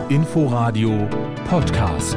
Inforadio Podcast.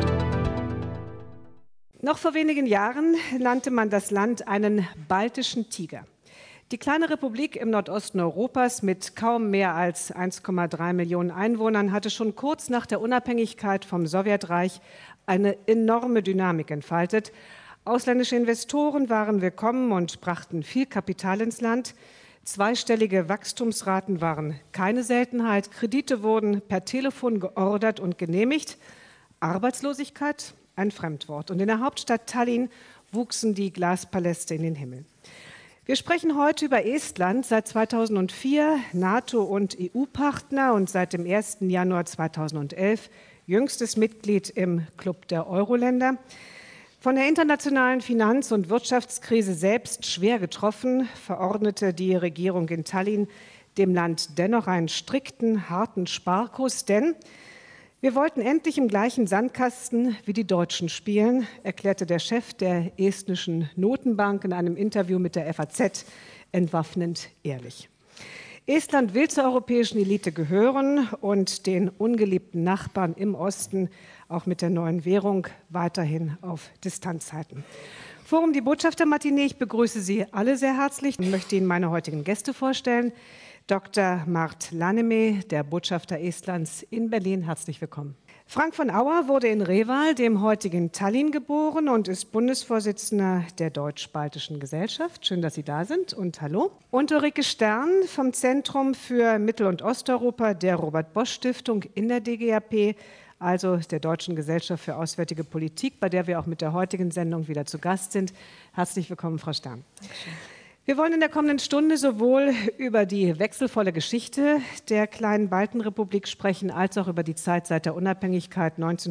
Noch vor wenigen Jahren nannte man das Land einen baltischen Tiger. Die kleine Republik im Nordosten Europas mit kaum mehr als 1,3 Millionen Einwohnern hatte schon kurz nach der Unabhängigkeit vom Sowjetreich eine enorme Dynamik entfaltet. Ausländische Investoren waren willkommen und brachten viel Kapital ins Land. Zweistellige Wachstumsraten waren keine Seltenheit. Kredite wurden per Telefon geordert und genehmigt. Arbeitslosigkeit ein Fremdwort. Und in der Hauptstadt Tallinn wuchsen die Glaspaläste in den Himmel. Wir sprechen heute über Estland, seit 2004 NATO- und EU-Partner und seit dem 1. Januar 2011 jüngstes Mitglied im Club der Euro-Länder. Von der internationalen Finanz- und Wirtschaftskrise selbst schwer getroffen, verordnete die Regierung in Tallinn dem Land dennoch einen strikten, harten Sparkurs, denn wir wollten endlich im gleichen Sandkasten wie die Deutschen spielen, erklärte der Chef der estnischen Notenbank in einem Interview mit der FAZ entwaffnend ehrlich. Estland will zur europäischen Elite gehören und den ungeliebten Nachbarn im Osten auch mit der neuen Währung weiterhin auf Distanz halten. Forum Die Botschafter-Matinee, ich begrüße Sie alle sehr herzlich und möchte Ihnen meine heutigen Gäste vorstellen. Dr. Mart Laniemi, der Botschafter Estlands in Berlin, herzlich willkommen. Frank von Auer wurde in Reval, dem heutigen Tallinn, geboren und ist Bundesvorsitzender der Deutsch-Baltischen Gesellschaft. Schön, dass Sie da sind und hallo. Und Ulrike Stern vom Zentrum für Mittel- und Osteuropa der Robert-Bosch-Stiftung in der DGAP, also der Deutschen Gesellschaft für Auswärtige Politik, bei der wir auch mit der heutigen Sendung wieder zu Gast sind. Herzlich willkommen, Frau Stern. Dankeschön. Wir wollen in der kommenden Stunde sowohl über die wechselvolle Geschichte der kleinen Baltenrepublik sprechen, als auch über die Zeit seit der Unabhängigkeit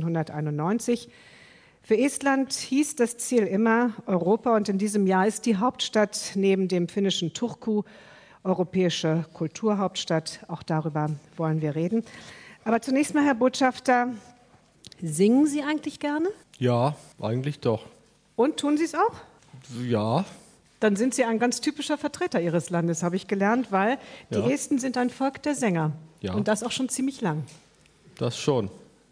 1991. Für Estland hieß das Ziel immer Europa und in diesem Jahr ist die Hauptstadt neben dem finnischen Turku europäische Kulturhauptstadt. Auch darüber wollen wir reden. Aber zunächst mal, Herr Botschafter, singen Sie eigentlich gerne? Ja, eigentlich doch. Und tun Sie es auch? Ja. Dann sind Sie ein ganz typischer Vertreter Ihres Landes, habe ich gelernt, weil die Esten sind ein Volk der Sänger. Ja. Und das auch schon ziemlich lang. Das schon.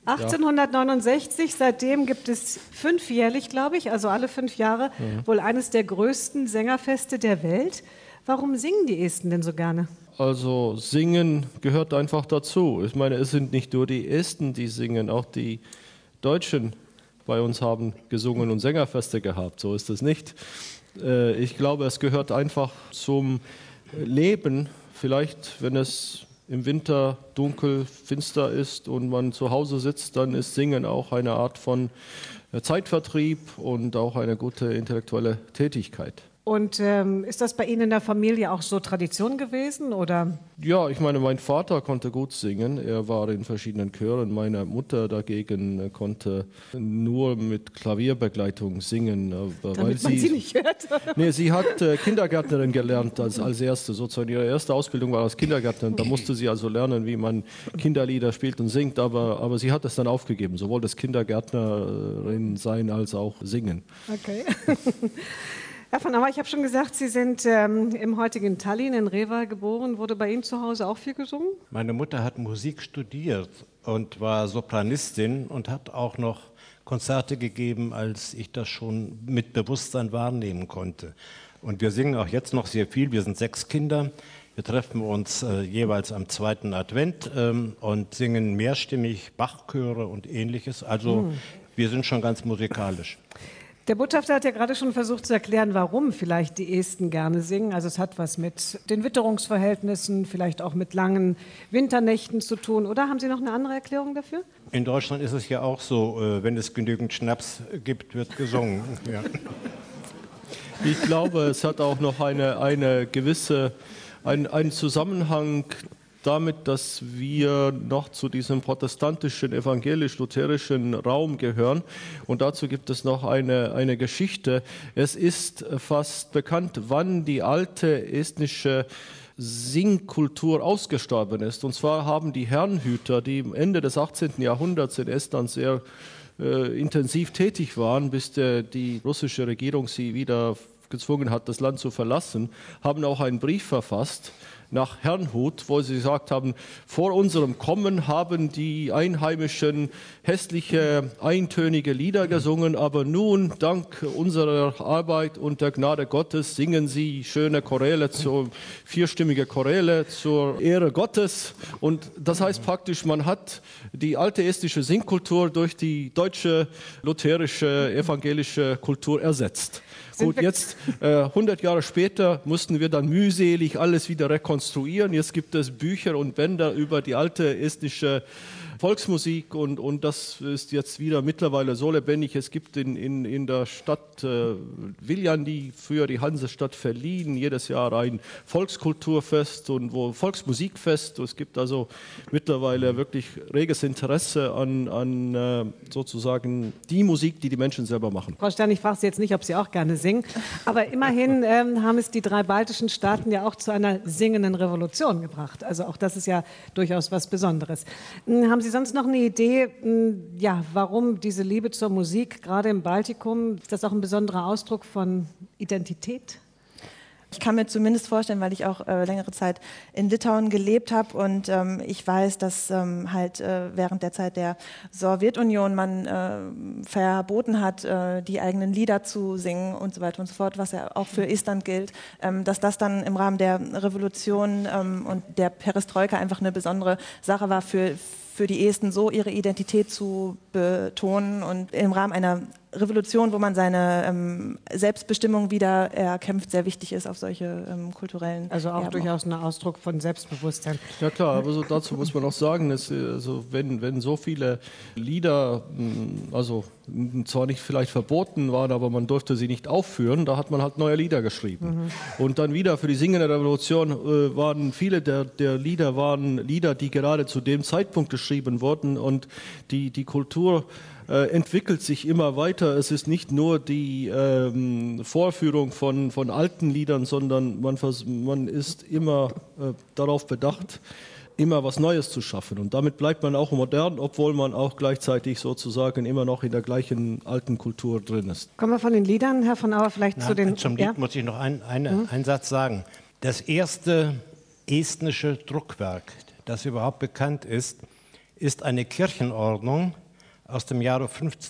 1869, seitdem gibt es 5-jährlich, glaube ich, also alle 5 Jahre, wohl eines der größten Sängerfeste der Welt. Warum singen die Esten denn so gerne? Also singen gehört einfach dazu. Ich meine, es sind nicht nur die Esten, die singen, auch die Deutschen bei uns haben gesungen und Sängerfeste gehabt. So ist es nicht. Ich glaube, es gehört einfach zum Leben. Vielleicht, wenn es im Winter dunkel, finster ist und man zu Hause sitzt, dann ist Singen auch eine Art von Zeitvertrieb und auch eine gute intellektuelle Tätigkeit. Und ist das bei Ihnen in der Familie auch so Tradition gewesen, oder? Ja, ich meine, mein Vater konnte gut singen. Er war in verschiedenen Chören. Meine Mutter dagegen konnte nur mit Klavierbegleitung singen. Damit man sie nicht hört? Nee, sie hat Kindergärtnerin gelernt als erste. Sozusagen ihre erste Ausbildung war als Kindergärtnerin. Da musste sie also lernen, wie man Kinderlieder spielt und singt. Aber sie hat es dann aufgegeben, sowohl das Kindergärtnerin sein als auch singen. Okay. Herr von Auer, ich habe schon gesagt, Sie sind im heutigen Tallinn in Reval geboren. Wurde bei Ihnen zu Hause auch viel gesungen? Meine Mutter hat Musik studiert und war Sopranistin und hat auch noch Konzerte gegeben, als ich das schon mit Bewusstsein wahrnehmen konnte. Und wir singen auch jetzt noch sehr viel. Wir sind 6 Kinder. Wir treffen uns jeweils am 2. Advent und singen mehrstimmig Bachchöre und Ähnliches. Also wir sind schon ganz musikalisch. Der Botschafter hat ja gerade schon versucht zu erklären, warum vielleicht die Esten gerne singen. Also es hat was mit den Witterungsverhältnissen, vielleicht auch mit langen Winternächten zu tun. Oder haben Sie noch eine andere Erklärung dafür? In Deutschland ist es ja auch so, wenn es genügend Schnaps gibt, wird gesungen. Ja. Ich glaube, es hat auch noch einen Zusammenhang damit, dass wir noch zu diesem protestantischen, evangelisch-lutherischen Raum gehören. Und dazu gibt es noch eine Geschichte. Es ist fast bekannt, wann die alte estnische Singkultur ausgestorben ist. Und zwar haben die Herrenhüter, die am Ende des 18. Jahrhunderts in Estland sehr intensiv tätig waren, bis die russische Regierung sie wieder gezwungen hat, das Land zu verlassen, haben auch einen Brief verfasst nach Herrnhut, wo sie gesagt haben, vor unserem Kommen haben die Einheimischen hässliche, eintönige Lieder gesungen, aber nun, dank unserer Arbeit und der Gnade Gottes, singen sie schöne Choräle, vierstimmige Choräle zur Ehre Gottes. Und das heißt praktisch, man hat die alte estische Singkultur durch die deutsche, lutherische, evangelische Kultur ersetzt. Gut, jetzt 100 Jahre später mussten wir dann mühselig alles wieder rekonstruieren. Jetzt gibt es Bücher und Bänder über die alte estnische Volksmusik und das ist jetzt wieder mittlerweile so lebendig. Es gibt in der Stadt Viljandi, früher die Hansestadt Verlien, jedes Jahr ein Volkskulturfest und Volksmusikfest. Es gibt also mittlerweile wirklich reges Interesse an sozusagen die Musik, die die Menschen selber machen. Frau Stern, ich frage Sie jetzt nicht, ob Sie auch gerne singen, aber immerhin haben es die 3 baltischen Staaten ja auch zu einer singenden Revolution gebracht. Also auch das ist ja durchaus was Besonderes. Haben Sie sonst noch eine Idee, ja, warum diese Liebe zur Musik, gerade im Baltikum, ist das auch ein besonderer Ausdruck von Identität? Ich kann mir zumindest vorstellen, weil ich auch längere Zeit in Litauen gelebt habe und ich weiß, dass halt während der Zeit der Sowjetunion man verboten hat, die eigenen Lieder zu singen und so weiter und so fort, was ja auch für Estland gilt, dass das dann im Rahmen der Revolution und der Perestroika einfach eine besondere Sache war für die Esten, so ihre Identität zu betonen und im Rahmen einer Revolution, wo man seine Selbstbestimmung wieder erkämpft, sehr wichtig ist auf solche kulturellen Also auch Erben. durchaus ein Ausdruck von Selbstbewusstsein. Ja klar, aber so dazu muss man auch sagen, dass, also wenn so viele Lieder, also zwar nicht vielleicht verboten waren, aber man durfte sie nicht aufführen, da hat man halt neue Lieder geschrieben. Und dann wieder für die singende Revolution waren viele der Lieder Lieder, die gerade zu dem Zeitpunkt geschrieben wurden und die Kultur entwickelt sich immer weiter. Es ist nicht nur die Vorführung von alten Liedern, sondern man ist immer darauf bedacht, immer was Neues zu schaffen. Und damit bleibt man auch modern, obwohl man auch gleichzeitig sozusagen immer noch in der gleichen alten Kultur drin ist. Kommen wir von den Liedern, Herr von Auer, vielleicht zu den... Zum Lied muss ich noch einen Satz sagen. Das erste estnische Druckwerk, das überhaupt bekannt ist eine Kirchenordnung aus dem Jahre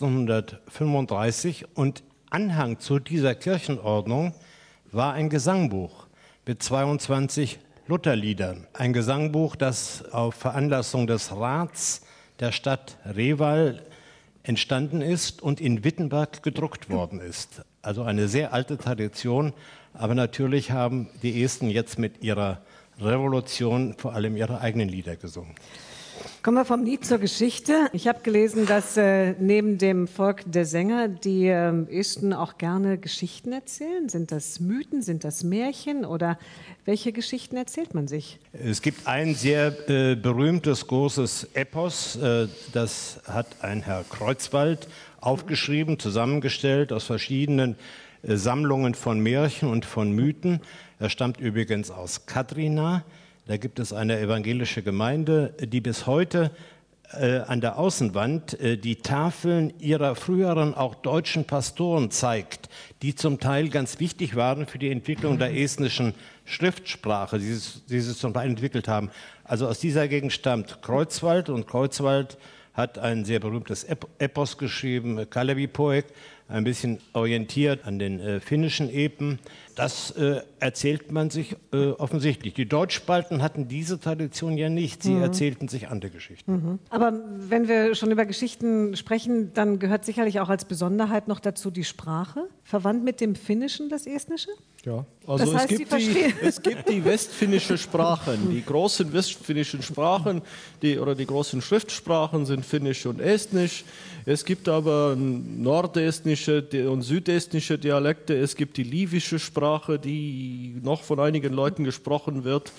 1535 und Anhang zu dieser Kirchenordnung war ein Gesangbuch mit 22 Lutherliedern. Ein Gesangbuch, das auf Veranlassung des Rats der Stadt Reval entstanden ist und in Wittenberg gedruckt worden ist. Also eine sehr alte Tradition, aber natürlich haben die Esten jetzt mit ihrer Revolution vor allem ihre eigenen Lieder gesungen. Kommen wir vom Lied zur Geschichte. Ich habe gelesen, dass neben dem Volk der Sänger die Esten auch gerne Geschichten erzählen. Sind das Mythen, sind das Märchen oder welche Geschichten erzählt man sich? Es gibt ein sehr berühmtes, großes Epos, das hat ein Herr Kreuzwald aufgeschrieben, zusammengestellt aus verschiedenen Sammlungen von Märchen und von Mythen. Er stammt übrigens aus Katrina. Da gibt es eine evangelische Gemeinde, die bis heute an der Außenwand die Tafeln ihrer früheren auch deutschen Pastoren zeigt, die zum Teil ganz wichtig waren für die Entwicklung der estnischen Schriftsprache, die sie zum Teil entwickelt haben. Also aus dieser Gegend stammt Kreuzwald und Kreuzwald hat ein sehr berühmtes Epos geschrieben, Kalevipoeg, ein bisschen orientiert an den finnischen Epen. Das erzählt man sich offensichtlich. Die Deutschbalten hatten diese Tradition ja nicht. Sie erzählten sich andere Geschichten. Aber wenn wir schon über Geschichten sprechen, dann gehört sicherlich auch als Besonderheit noch dazu die Sprache. Verwandt mit dem Finnischen das Estnische? Ja, also Das heißt, es gibt die westfinnische Sprachen. Die großen westfinnischen Sprachen die großen Schriftsprachen sind Finnisch und Estnisch. Es gibt aber nordestnische und südestnische Dialekte. Es gibt die livische Sprache, die noch von einigen Leuten gesprochen wird.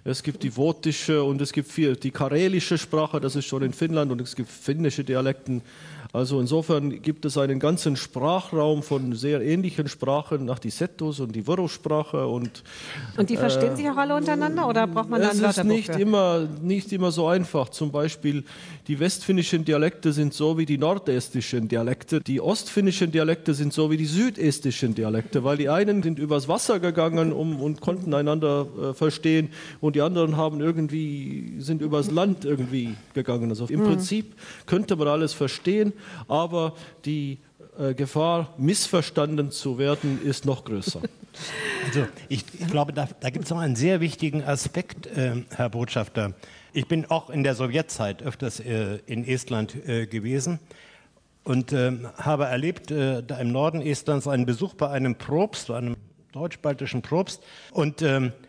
es gibt die votische und es gibt die karelische Sprache, das ist schon in Finnland, und es gibt finnische Dialekten. Also insofern gibt es einen ganzen Sprachraum von sehr ähnlichen Sprachen, nach die Setos und die Woro-Sprache. Und die verstehen sich auch alle untereinander oder braucht man da ein Wörterbuch? Es ist nicht immer so einfach. Zum Beispiel die westfinnischen Dialekte sind so wie die nordestischen Dialekte. Die ostfinnischen Dialekte sind so wie die südestischen Dialekte, weil die einen sind übers Wasser gegangen und konnten einander verstehen und die anderen sind übers Land irgendwie gegangen. Also im Prinzip könnte man alles verstehen, aber die Gefahr, missverstanden zu werden, ist noch größer. Also ich glaube, da gibt es noch einen sehr wichtigen Aspekt, Herr Botschafter. Ich bin auch in der Sowjetzeit öfters in Estland gewesen und habe erlebt, da im Norden Estlands einen Besuch bei einem Propst, einem deutsch-baltischen Propst. Und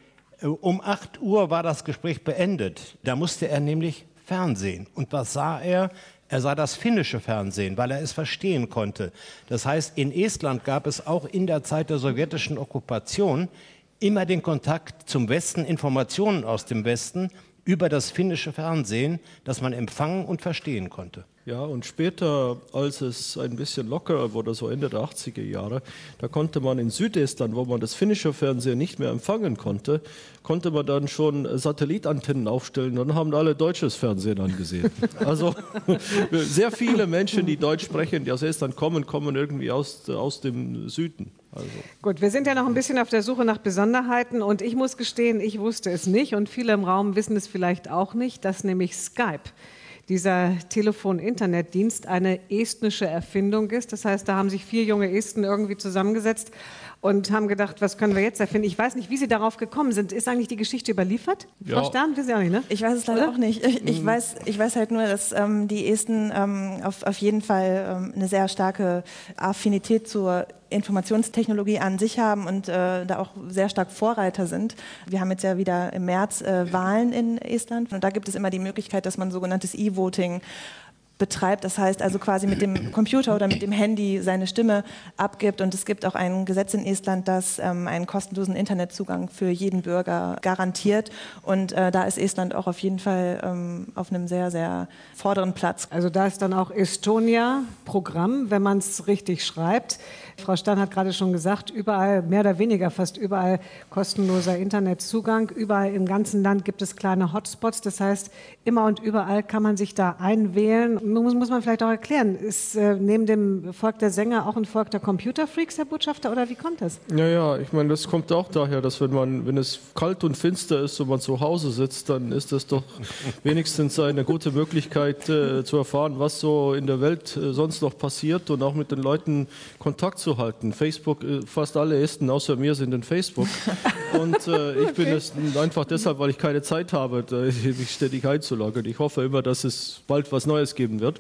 um 8 Uhr war das Gespräch beendet. Da musste er nämlich Fernsehen. Und was sah er? Er sah das finnische Fernsehen, weil er es verstehen konnte. Das heißt, in Estland gab es auch in der Zeit der sowjetischen Okkupation immer den Kontakt zum Westen, Informationen aus dem Westen über das finnische Fernsehen, das man empfangen und verstehen konnte. Ja, und später, als es ein bisschen lockerer wurde, so Ende der 80er Jahre, da konnte man in Südestland, wo man das finnische Fernsehen nicht mehr empfangen konnte, konnte man dann schon Satellitantennen aufstellen und dann haben alle deutsches Fernsehen angesehen. Also sehr viele Menschen, die Deutsch sprechen, die aus Estland kommen irgendwie aus dem Süden. Also. Gut, wir sind ja noch ein bisschen auf der Suche nach Besonderheiten und ich muss gestehen, ich wusste es nicht und viele im Raum wissen es vielleicht auch nicht, dass nämlich Skype, dieser Telefon-Internetdienst, eine estnische Erfindung ist. Das heißt, da haben sich 4 junge Esten irgendwie zusammengesetzt und haben gedacht, was können wir jetzt erfinden? Ich weiß nicht, wie Sie darauf gekommen sind. Ist eigentlich die Geschichte überliefert? Ja. Frau Stern, wissen Sie auch nicht, ne? Ich weiß es leider auch nicht. Ich weiß halt nur, dass die Esten auf jeden Fall eine sehr starke Affinität zur Informationstechnologie an sich haben und da auch sehr stark Vorreiter sind. Wir haben jetzt ja wieder im März Wahlen in Estland und da gibt es immer die Möglichkeit, dass man sogenanntes E-Voting betreibt, das heißt also quasi mit dem Computer oder mit dem Handy seine Stimme abgibt und es gibt auch ein Gesetz in Estland, das einen kostenlosen Internetzugang für jeden Bürger garantiert und da ist Estland auch auf jeden Fall auf einem sehr, sehr vorderen Platz. Also da ist dann auch Estonia Programm, wenn man es richtig schreibt. Frau Stern hat gerade schon gesagt, überall, mehr oder weniger fast überall kostenloser Internetzugang. Überall im ganzen Land gibt es kleine Hotspots. Das heißt, immer und überall kann man sich da einwählen. Muss man vielleicht auch erklären, ist neben dem Volk der Sänger auch ein Volk der Computerfreaks, Herr Botschafter, oder wie kommt das? Ja, ich meine, das kommt auch daher, dass wenn es kalt und finster ist und man zu Hause sitzt, dann ist das doch wenigstens eine gute Möglichkeit zu erfahren, was so in der Welt sonst noch passiert und auch mit den Leuten Kontakt zu halten. Facebook, fast alle Esten außer mir sind in Facebook und ich bin es einfach deshalb, weil ich keine Zeit habe, mich ständig einzuloggen. Ich hoffe immer, dass es bald was Neues geben wird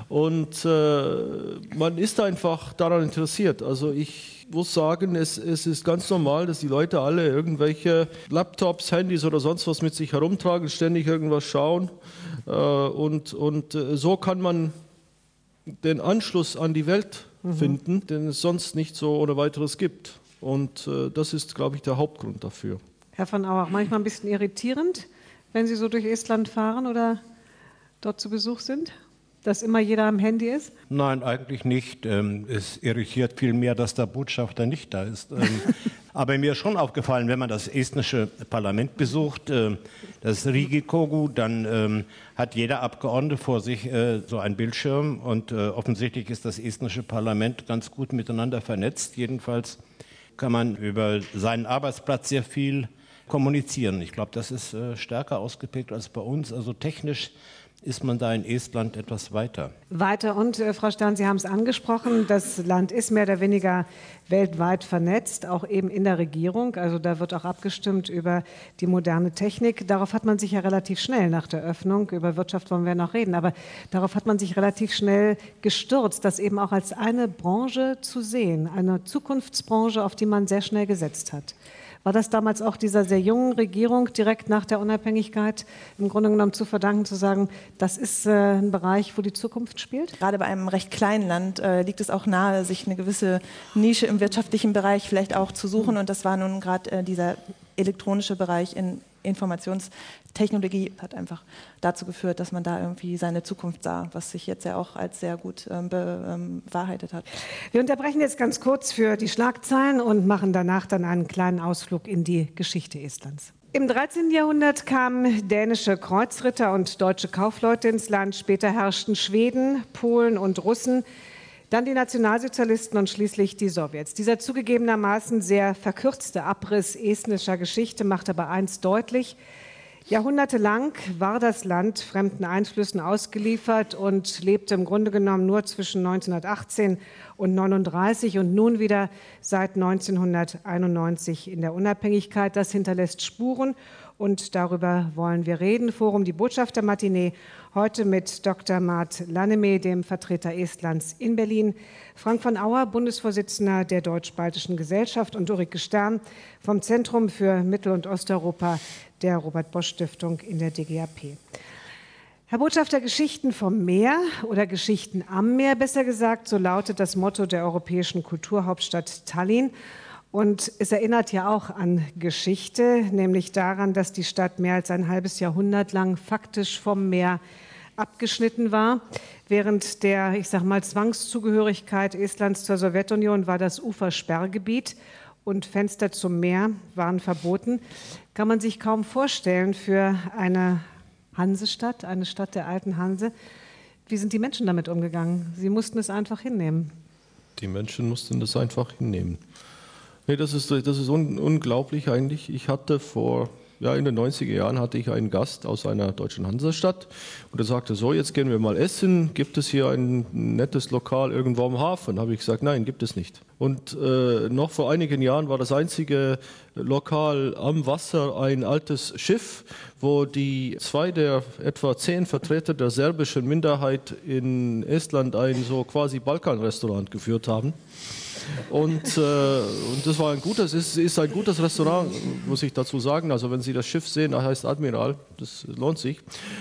und man ist einfach daran interessiert. Also ich muss sagen, es ist ganz normal, dass die Leute alle irgendwelche Laptops, Handys oder sonst was mit sich herumtragen, ständig irgendwas schauen und so kann man den Anschluss an die Welt finden, den es sonst nicht so ohne weiteres gibt. Und das ist, glaube ich, der Hauptgrund dafür. Herr von Auer, manchmal ein bisschen irritierend, wenn Sie so durch Estland fahren oder dort zu Besuch sind, dass immer jeder am Handy ist? Nein, eigentlich nicht. Es irritiert vielmehr, dass der Botschafter nicht da ist. Aber mir ist schon aufgefallen, wenn man das estnische Parlament besucht, das Riigikogu, dann hat jeder Abgeordnete vor sich so einen Bildschirm und offensichtlich ist das estnische Parlament ganz gut miteinander vernetzt. Jedenfalls kann man über seinen Arbeitsplatz sehr viel kommunizieren. Ich glaube, das ist stärker ausgeprägt als bei uns. Also technisch ist man da in Estland etwas weiter. Weiter und, Frau Stern, Sie haben es angesprochen, das Land ist mehr oder weniger weltweit vernetzt, auch eben in der Regierung. Also da wird auch abgestimmt über die moderne Technik. Darauf hat man sich ja relativ schnell nach der Öffnung, über Wirtschaft wollen wir noch reden, aber darauf hat man sich relativ schnell gestürzt, das eben auch als eine Branche zu sehen, eine Zukunftsbranche, auf die man sehr schnell gesetzt hat. War das damals auch dieser sehr jungen Regierung direkt nach der Unabhängigkeit im Grunde genommen zu verdanken, zu sagen, das ist ein Bereich, wo die Zukunft spielt? Gerade bei einem recht kleinen Land liegt es auch nahe, sich eine gewisse Nische im wirtschaftlichen Bereich vielleicht auch zu suchen. Und das war nun gerade dieser elektronische Bereich in Informationstechnologie hat einfach dazu geführt, dass man da irgendwie seine Zukunft sah, was sich jetzt ja auch als sehr gut bewahrheitet hat. Wir unterbrechen jetzt ganz kurz für die Schlagzeilen und machen danach dann einen kleinen Ausflug in die Geschichte Estlands. Im 13. Jahrhundert kamen dänische Kreuzritter und deutsche Kaufleute ins Land. Später herrschten Schweden, Polen und Russen, dann die Nationalsozialisten und schließlich die Sowjets. Dieser zugegebenermaßen sehr verkürzte Abriss estnischer Geschichte macht aber eins deutlich: Jahrhundertelang war das Land fremden Einflüssen ausgeliefert und lebte im Grunde genommen nur zwischen 1918 und 1939 und nun wieder seit 1991 in der Unabhängigkeit. Das hinterlässt Spuren und darüber wollen wir reden. Forum Die Botschafter-Matinee, heute mit Dr. Mart Lanneme, dem Vertreter Estlands in Berlin, Frank von Auer, Bundesvorsitzender der Deutsch-Baltischen Gesellschaft, und Ulrike Stern vom Zentrum für Mittel- und Osteuropa der Robert-Bosch-Stiftung in der DGAP. Herr Botschafter, Geschichten vom Meer oder Geschichten am Meer, besser gesagt, so lautet das Motto der europäischen Kulturhauptstadt Tallinn. Und es erinnert ja auch an Geschichte, nämlich daran, dass die Stadt mehr als ein halbes Jahrhundert lang faktisch vom Meer abgeschnitten war. Während der, ich sag mal, Zwangszugehörigkeit Estlands zur Sowjetunion war das Ufer Sperrgebiet und Fenster zum Meer waren verboten. Kann man sich kaum vorstellen für eine Hansestadt, eine Stadt der alten Hanse. Wie sind die Menschen damit umgegangen? Sie mussten es einfach hinnehmen. Die Menschen mussten das einfach hinnehmen. Nee, das ist unglaublich eigentlich. Ich hatte in den 90er Jahren hatte ich einen Gast aus einer deutschen Hansestadt und er sagte, so, jetzt gehen wir mal essen. Gibt es hier ein nettes Lokal irgendwo am Hafen? Da habe ich gesagt, nein, gibt es nicht. Und noch vor einigen Jahren war das einzige Lokal am Wasser ein altes Schiff, wo die 2 der etwa 10 Vertreter der serbischen Minderheit in Estland ein so quasi Balkanrestaurant geführt haben. Und das war ist ein gutes Restaurant, muss ich dazu sagen. Also wenn Sie das Schiff sehen, das heißt Admiral, das lohnt sich.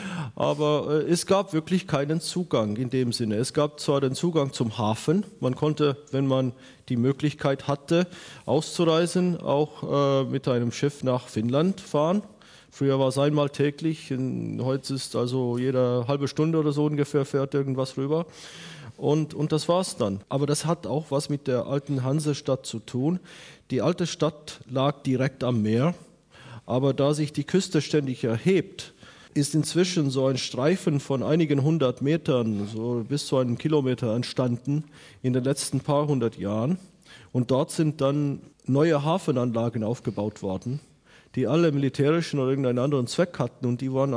Aber es gab wirklich keinen Zugang in dem Sinne. Es gab zwar den Zugang zum Hafen. Man konnte, wenn man die Möglichkeit hatte, auszureisen, auch mit einem Schiff nach Finnland fahren. Früher war es einmal täglich. Heute ist also jede halbe Stunde oder so ungefähr fährt irgendwas rüber. Und das war's dann. Aber das hat auch was mit der alten Hansestadt zu tun. Die alte Stadt lag direkt am Meer, aber da sich die Küste ständig erhebt, ist inzwischen so ein Streifen von einigen 100 Metern, so bis zu einem Kilometer entstanden in den letzten paar 100 Jahren. Und dort sind dann neue Hafenanlagen aufgebaut worden, die alle militärischen oder irgendeinen anderen Zweck hatten und die wurden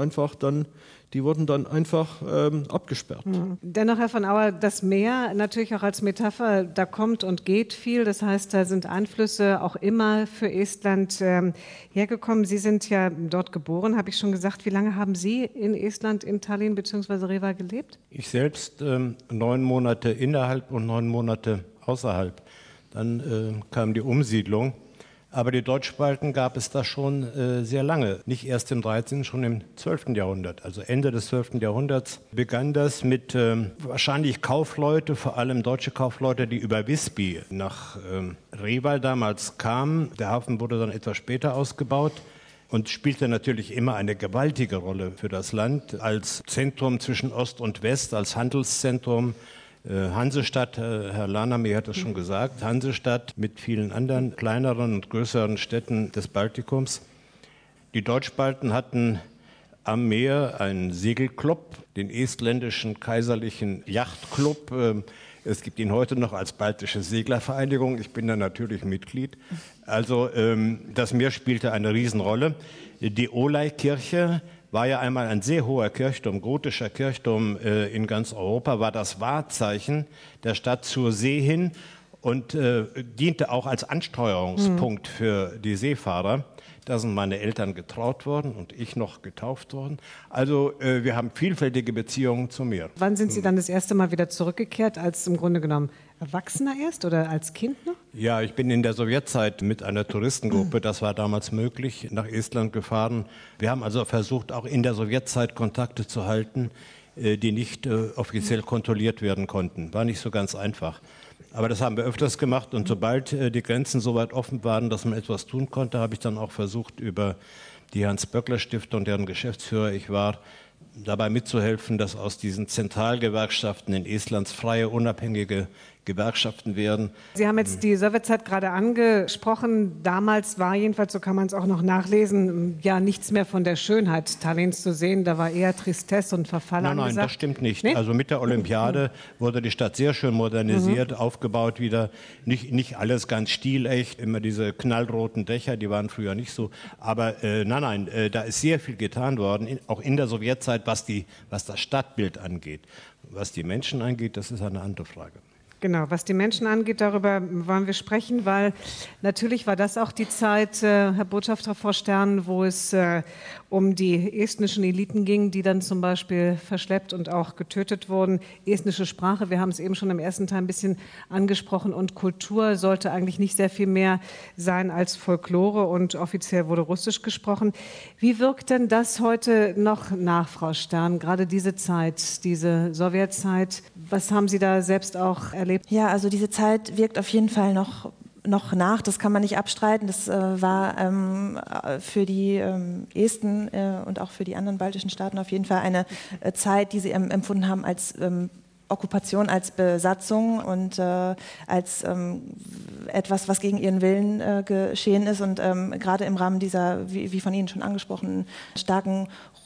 dann einfach abgesperrt. Dennoch, Herr von Auer, das Meer natürlich auch als Metapher, da kommt und geht viel. Das heißt, da sind Einflüsse auch immer für Estland hergekommen. Sie sind ja dort geboren, habe ich schon gesagt. Wie lange haben Sie in Estland, in Tallinn bzw. Reval gelebt? Ich selbst 9 Monate innerhalb und 9 Monate außerhalb. Dann kam die Umsiedlung. Aber die Deutschbalten gab es da schon sehr lange. Nicht erst im 13., schon im 12. Jahrhundert. Also Ende des 12. Jahrhunderts begann das mit wahrscheinlich Kaufleute, vor allem deutsche Kaufleute, die über Visby nach Reval damals kamen. Der Hafen wurde dann etwas später ausgebaut und spielte natürlich immer eine gewaltige Rolle für das Land als Zentrum zwischen Ost und West, als Handelszentrum. Hansestadt, Herr Lanneme hat es schon gesagt, Hansestadt mit vielen anderen kleineren und größeren Städten des Baltikums. Die Deutschbalten hatten am Meer einen Segelclub, den estländischen kaiserlichen Yachtclub. Es gibt ihn heute noch als Baltische Seglervereinigung. Ich bin da natürlich Mitglied. Also das Meer spielte eine Riesenrolle. Die Olai-Kirche war ja einmal ein sehr hoher Kirchturm, gotischer Kirchturm in ganz Europa, war das Wahrzeichen der Stadt zur See hin und diente auch als Ansteuerungspunkt für die Seefahrer. Da sind meine Eltern getraut worden und ich noch getauft worden. Also wir haben vielfältige Beziehungen zum Meer. Wann sind Sie dann das erste Mal wieder zurückgekehrt, als im Grunde genommen Erwachsener erst oder als Kind noch? Ja, ich bin in der Sowjetzeit mit einer Touristengruppe, das war damals möglich, nach Estland gefahren. Wir haben also versucht, auch in der Sowjetzeit Kontakte zu halten, die nicht offiziell kontrolliert werden konnten. War nicht so ganz einfach. Aber das haben wir öfters gemacht und sobald die Grenzen so weit offen waren, dass man etwas tun konnte, habe ich dann auch versucht, über die Hans-Böckler-Stiftung, deren Geschäftsführer ich war, dabei mitzuhelfen, dass aus diesen Zentralgewerkschaften in Estlands freie, unabhängige Gewerkschaften werden. Sie haben jetzt die Sowjetzeit gerade angesprochen. Damals war jedenfalls, so kann man es auch noch nachlesen, ja nichts mehr von der Schönheit Tallinns zu sehen. Da war eher Tristesse und Verfall angesagt. Nein, das stimmt nicht. Nee? Also mit der Olympiade wurde die Stadt sehr schön modernisiert, aufgebaut wieder. Nicht alles ganz stilecht, immer diese knallroten Dächer, die waren früher nicht so. Aber da ist sehr viel getan worden, auch in der Sowjetzeit, was das Stadtbild angeht. Was die Menschen angeht, das ist eine andere Frage. Genau, was die Menschen angeht, darüber wollen wir sprechen, weil natürlich war das auch die Zeit, Herr Botschafter, Frau Stern, wo es um die estnischen Eliten ging, die dann zum Beispiel verschleppt und auch getötet wurden. Estnische Sprache, wir haben es eben schon im ersten Teil ein bisschen angesprochen, und Kultur sollte eigentlich nicht sehr viel mehr sein als Folklore, und offiziell wurde Russisch gesprochen. Wie wirkt denn das heute noch nach, Frau Stern, gerade diese Zeit, diese Sowjetzeit? Was haben Sie da selbst auch erlebt? Ja, also diese Zeit wirkt auf jeden Fall noch nach, das kann man nicht abstreiten. Das war für die Esten und auch für die anderen baltischen Staaten auf jeden Fall eine Zeit, die sie empfunden haben als Okkupation, als Besatzung und als etwas, was gegen ihren Willen geschehen ist. Und gerade im Rahmen dieser, wie von Ihnen schon angesprochenen, starken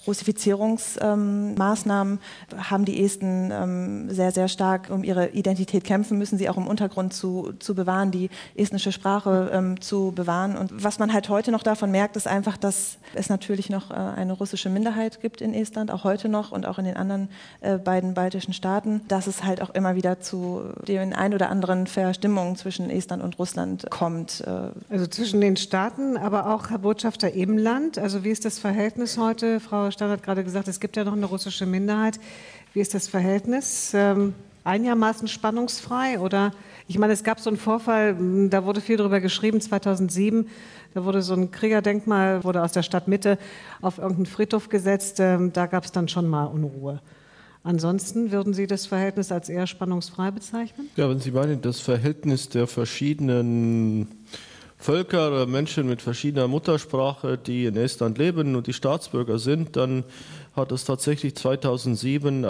Russifizierungsmaßnahmen haben die Esten sehr, sehr stark um ihre Identität kämpfen müssen, sie auch im Untergrund zu bewahren, die estnische Sprache zu bewahren. Und was man halt heute noch davon merkt, ist einfach, dass es natürlich noch eine russische Minderheit gibt in Estland, auch heute noch und auch in den anderen beiden baltischen Staaten, dass es halt auch immer wieder zu den ein oder anderen Verstimmungen zwischen Estland und Russland kommt. Also zwischen den Staaten, aber auch, Herr Botschafter, im Land. Also wie ist das Verhältnis heute? Frau Stern hat gerade gesagt, es gibt ja noch eine russische Minderheit. Wie ist das Verhältnis? Einigermaßen spannungsfrei? Oder, ich meine, es gab so einen Vorfall, da wurde viel darüber geschrieben, 2007, da wurde so ein Kriegerdenkmal, wurde aus der Stadtmitte auf irgendeinen Friedhof gesetzt, da gab es dann schon mal Unruhe. Ansonsten würden Sie das Verhältnis als eher spannungsfrei bezeichnen? Ja, wenn Sie meinen, das Verhältnis der verschiedenen Völker oder Menschen mit verschiedener Muttersprache, die in Estland leben und die Staatsbürger sind, dann hat es tatsächlich 2007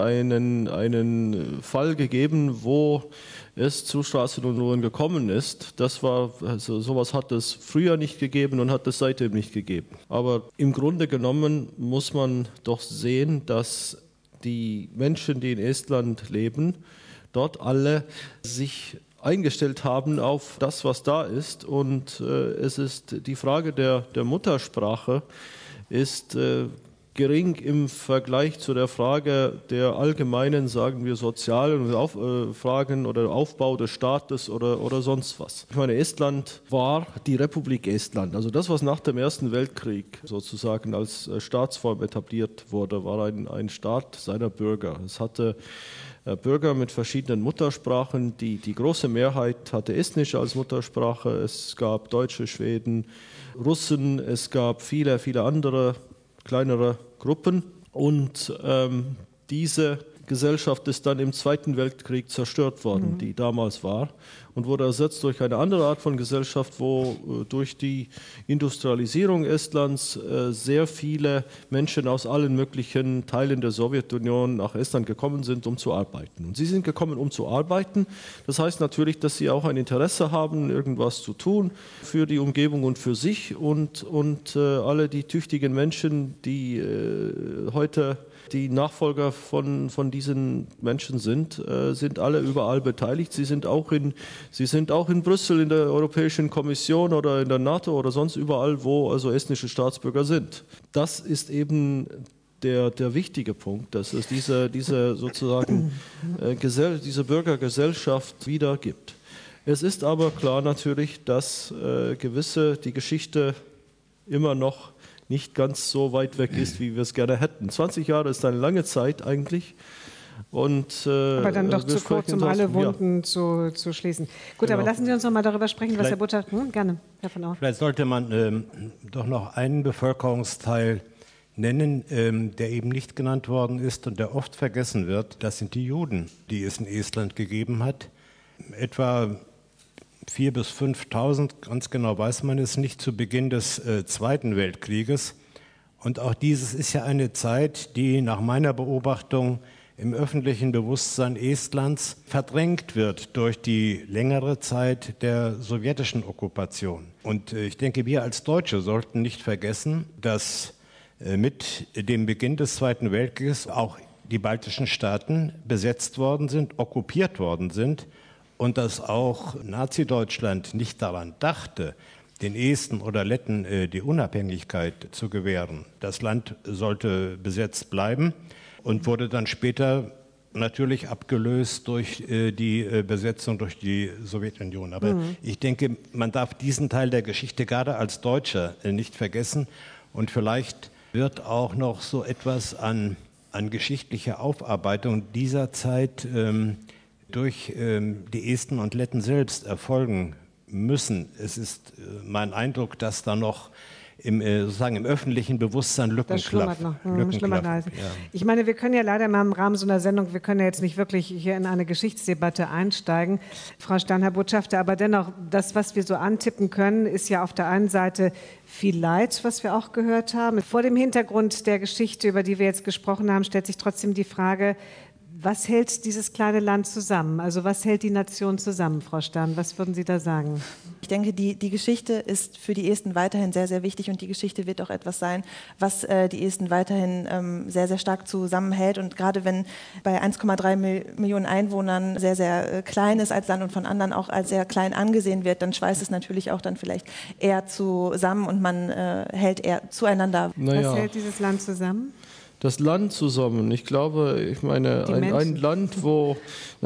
einen Fall gegeben, wo es zu Straßenunruhen gekommen ist. Sowas hat es früher nicht gegeben und hat es seitdem nicht gegeben. Aber im Grunde genommen muss man doch sehen, dass die Menschen, die in Estland leben, dort alle sich eingestellt haben auf das, was da ist. Und es ist die Frage der Muttersprache ist gering im Vergleich zu der Frage der allgemeinen, sagen wir, sozialen Fragen oder Aufbau des Staates oder sonst was. Ich meine, Estland war die Republik Estland. Also das, was nach dem Ersten Weltkrieg sozusagen als Staatsform etabliert wurde, war ein Staat seiner Bürger. Es hatte Bürger mit verschiedenen Muttersprachen. Die große Mehrheit hatte Estnisch als Muttersprache. Es gab Deutsche, Schweden, Russen. Es gab viele, viele andere kleinere Gruppen. Und diese Gesellschaft ist dann im Zweiten Weltkrieg zerstört worden, die damals war, und wurde ersetzt durch eine andere Art von Gesellschaft, wo durch die Industrialisierung Estlands sehr viele Menschen aus allen möglichen Teilen der Sowjetunion nach Estland gekommen sind, um zu arbeiten. Und sie sind gekommen, um zu arbeiten. Das heißt natürlich, dass sie auch ein Interesse haben, irgendwas zu tun für die Umgebung und für sich. Und alle die tüchtigen Menschen, die heute die Nachfolger von diesen Menschen sind alle überall beteiligt. Sie sind auch in Brüssel in der Europäischen Kommission oder in der NATO oder sonst überall, wo also estnische Staatsbürger sind. Das ist eben der wichtige Punkt, dass es diese sozusagen diese Bürgergesellschaft wieder gibt. Es ist aber klar natürlich, dass die Geschichte immer noch nicht ganz so weit weg ist, wie wir es gerne hätten. 20 Jahre ist eine lange Zeit eigentlich. Aber dann doch zu kurz, um alle Wunden zu schließen. Gut, genau. Aber lassen Sie uns noch mal darüber sprechen, was Herr Botschafter... Gerne, Herr von Au. Vielleicht sollte man doch noch einen Bevölkerungsteil nennen, der eben nicht genannt worden ist und der oft vergessen wird. Das sind die Juden, die es in Estland gegeben hat. Etwa 4.000 bis 5.000, ganz genau weiß man es nicht, zu Beginn des Zweiten Weltkrieges Und auch dieses ist ja eine Zeit, die nach meiner Beobachtung im öffentlichen Bewusstsein Estlands verdrängt wird durch die längere Zeit der sowjetischen Okkupation. Und ich denke, wir als Deutsche sollten nicht vergessen, dass mit dem Beginn des Zweiten Weltkrieges auch die baltischen Staaten besetzt worden sind, okkupiert worden sind und dass auch Nazi-Deutschland nicht daran dachte, den Esten oder Letten die Unabhängigkeit zu gewähren. Das Land sollte besetzt bleiben und wurde dann später natürlich abgelöst durch die Besetzung durch die Sowjetunion. Aber ich denke, man darf diesen Teil der Geschichte gerade als Deutscher nicht vergessen. Und vielleicht wird auch noch so etwas an geschichtlicher Aufarbeitung dieser Zeit durch die Esten und Letten selbst erfolgen müssen. Es ist mein Eindruck, dass da noch sozusagen im öffentlichen Bewusstsein Lücken klaffen. Ja. Ich meine, wir können ja leider mal im Rahmen so einer Sendung, wir können ja jetzt nicht wirklich hier in eine Geschichtsdebatte einsteigen, Frau Stahn, Herr Botschafter, aber dennoch, das, was wir so antippen können, ist ja auf der einen Seite viel Leid, was wir auch gehört haben. Vor dem Hintergrund der Geschichte, über die wir jetzt gesprochen haben, stellt sich trotzdem die Frage, was hält dieses kleine Land zusammen? Also was hält die Nation zusammen, Frau Stahn? Was würden Sie da sagen? Ich denke, die Geschichte ist für die Esten weiterhin sehr, sehr wichtig und die Geschichte wird auch etwas sein, was die Esten weiterhin sehr, sehr stark zusammenhält. Und gerade wenn bei 1,3 Millionen Einwohnern sehr, sehr klein ist als Land und von anderen auch als sehr klein angesehen wird, dann schweißt es natürlich auch dann vielleicht eher zusammen und man hält eher zueinander. Was hält dieses Land zusammen? Das Land zusammen. Ich glaube, ich meine, ein Land, wo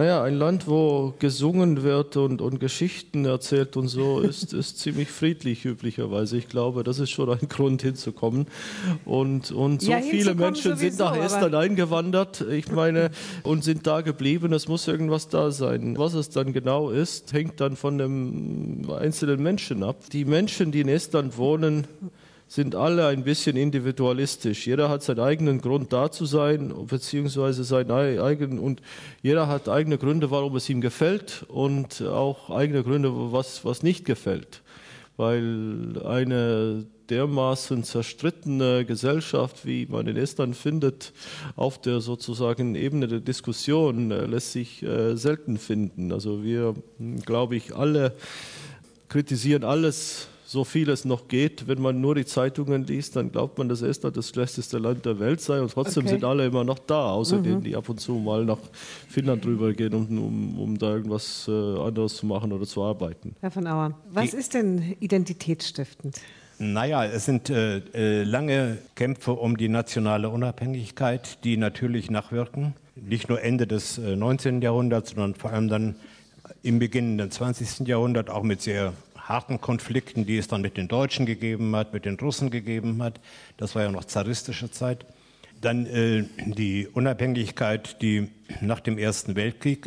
gesungen wird und Geschichten erzählt und so, ist ziemlich friedlich üblicherweise. Ich glaube, das ist schon ein Grund hinzukommen. Und so viele Menschen sind nach Estland eingewandert, ich meine, und sind da geblieben. Es muss irgendwas da sein. Was es dann genau ist, hängt dann von dem einzelnen Menschen ab. Die Menschen, die in Estland wohnen, sind alle ein bisschen individualistisch. Jeder hat seinen eigenen Grund da zu sein, beziehungsweise seinen eigenen, und jeder hat eigene Gründe, warum es ihm gefällt und auch eigene Gründe, was nicht gefällt. Weil eine dermaßen zerstrittene Gesellschaft, wie man in Estland findet, auf der sozusagen Ebene der Diskussion lässt sich selten finden. Also wir, glaube ich, alle kritisieren alles, so viel es noch geht. Wenn man nur die Zeitungen liest, dann glaubt man, dass Estland das schlechteste Land der Welt sei und trotzdem sind alle immer noch da, außer denen, die ab und zu mal nach Finnland rübergehen, um da irgendwas anderes zu machen oder zu arbeiten. Herr von Auer, was ist denn identitätsstiftend? Naja, es sind lange Kämpfe um die nationale Unabhängigkeit, die natürlich nachwirken. Nicht nur Ende des 19. Jahrhunderts, sondern vor allem dann im beginnenden 20. Jahrhundert auch mit sehr harten Konflikten, die es dann mit den Deutschen gegeben hat, mit den Russen gegeben hat. Das war ja noch zaristische Zeit. Dann die Unabhängigkeit, die nach dem Ersten Weltkrieg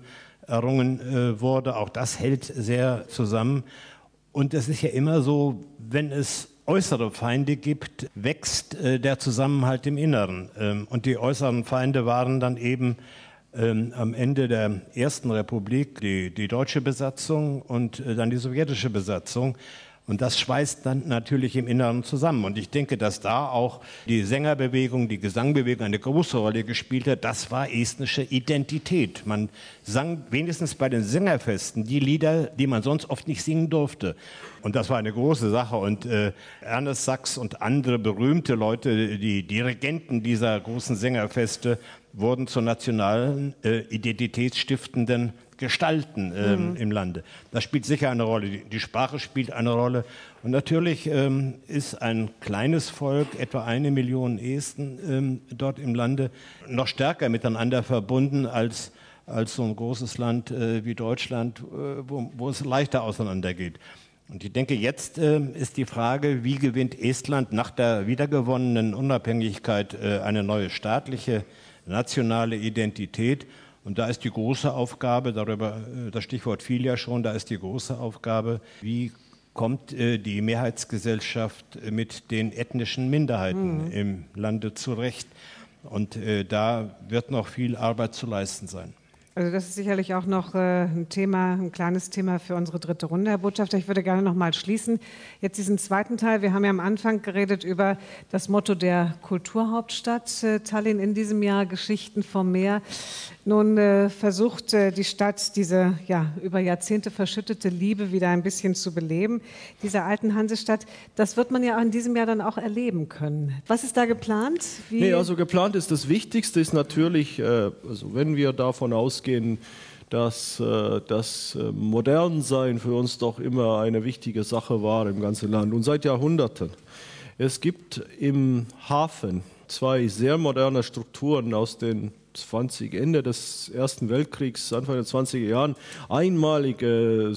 errungen wurde. Auch das hält sehr zusammen. Und es ist ja immer so, wenn es äußere Feinde gibt, wächst der Zusammenhalt im Inneren. Und die äußeren Feinde waren dann eben am Ende der Ersten Republik die deutsche Besatzung und dann die sowjetische Besatzung. Und das schweißt dann natürlich im Inneren zusammen. Und ich denke, dass da auch die Sängerbewegung, die Gesangbewegung eine große Rolle gespielt hat. Das war estnische Identität. Man sang wenigstens bei den Sängerfesten die Lieder, die man sonst oft nicht singen durfte. Und das war eine große Sache. Und Ernest Sachs und andere berühmte Leute, die Dirigenten dieser großen Sängerfeste, wurden zu nationalen, identitätsstiftenden Gestalten im Lande. Das spielt sicher eine Rolle. Die Sprache spielt eine Rolle. Und natürlich ist ein kleines Volk, etwa 1 Million Esten dort im Lande, noch stärker miteinander verbunden als so ein großes Land wie Deutschland, wo es leichter auseinandergeht. Und ich denke, jetzt ist die Frage, wie gewinnt Estland nach der wiedergewonnenen Unabhängigkeit eine neue staatliche, nationale Identität. Und da ist die große Aufgabe, das Stichwort fiel ja schon, da ist die große Aufgabe, wie kommt die Mehrheitsgesellschaft mit den ethnischen Minderheiten im Lande zurecht. Und da wird noch viel Arbeit zu leisten sein. Also das ist sicherlich auch noch ein Thema, ein kleines Thema für unsere dritte Runde, Herr Botschafter. Ich würde gerne noch mal schließen. Jetzt diesen zweiten Teil. Wir haben ja am Anfang geredet über das Motto der Kulturhauptstadt Tallinn in diesem Jahr, Geschichten vom Meer. Nun versucht die Stadt diese über Jahrzehnte verschüttete Liebe wieder ein bisschen zu beleben, dieser alten Hansestadt. Das wird man ja in diesem Jahr dann auch erleben können. Was ist da geplant? Also geplant ist das Wichtigste, ist natürlich, also wenn wir davon ausgehen, dass das Modernsein für uns doch immer eine wichtige Sache war im ganzen Land und seit Jahrhunderten. Es gibt im Hafen 2 sehr moderne Strukturen aus den Ende des Ersten Weltkriegs, Anfang der 20er Jahren, einmalige